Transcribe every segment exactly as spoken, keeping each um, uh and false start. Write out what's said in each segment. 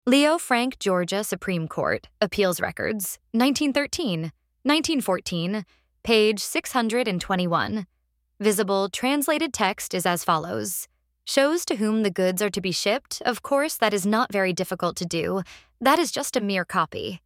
Leo Frank, Georgia Supreme Court, Appeals Records, nineteen thirteen, nineteen fourteen, page six hundred twenty-one. Visible translated text is as follows. Shows to whom the goods are to be shipped. Of course, that is not very difficult to do. That is just a mere copy.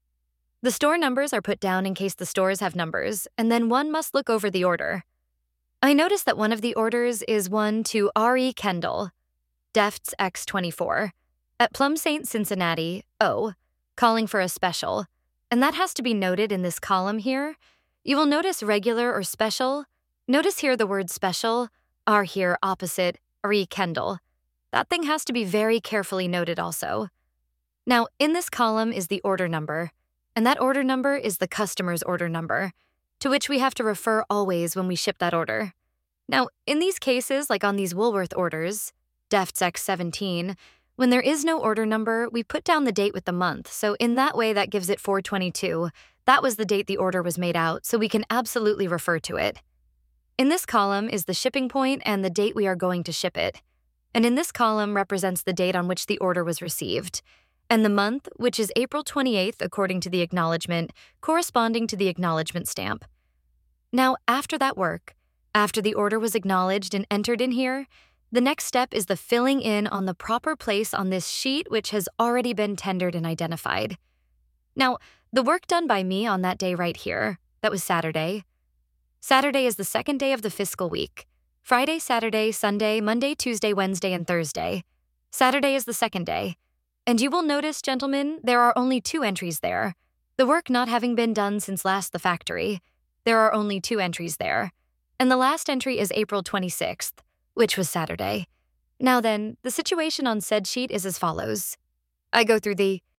The store numbers are put down in case the stores have numbers, and then one must look over the order. I notice that one of the orders is one to R E. Kendall, Defts X twenty-four, at Plum Saint Cincinnati, O, calling for a special, and that has to be noted in this column here. You will notice regular or special. Notice here the word special, R here opposite, R E. Kendall. That thing has to be very carefully noted also. Now, in this column is the order number, and that order number is the customer's order number, to which we have to refer always when we ship that order. Now, in these cases, like on these Woolworth orders, Defts X seventeen, when there is no order number, we put down the date with the month, so in that way that gives it four twenty-two. That was the date the order was made out, so we can absolutely refer to it. In this column is the shipping point and the date we are going to ship it. And in this column represents the date on which the order was received. And the month, which is April twenty-eighth according to the acknowledgement, corresponding to the acknowledgement stamp. Now, after that work, after the order was acknowledged and entered in here, the next step is the filling in on the proper place on this sheet which has already been tendered and identified. Now, the work done by me on that day right here, that was Saturday. Saturday is the second day of the fiscal week. Friday, Saturday, Sunday, Monday, Tuesday, Wednesday, and Thursday. Saturday is the second day. And you will notice, gentlemen, there are only two entries there. The work not having been done since last the factory. There are only two entries there. And the last entry is April twenty-sixth, which was Saturday. Now then, the situation on said sheet is as follows. I go through the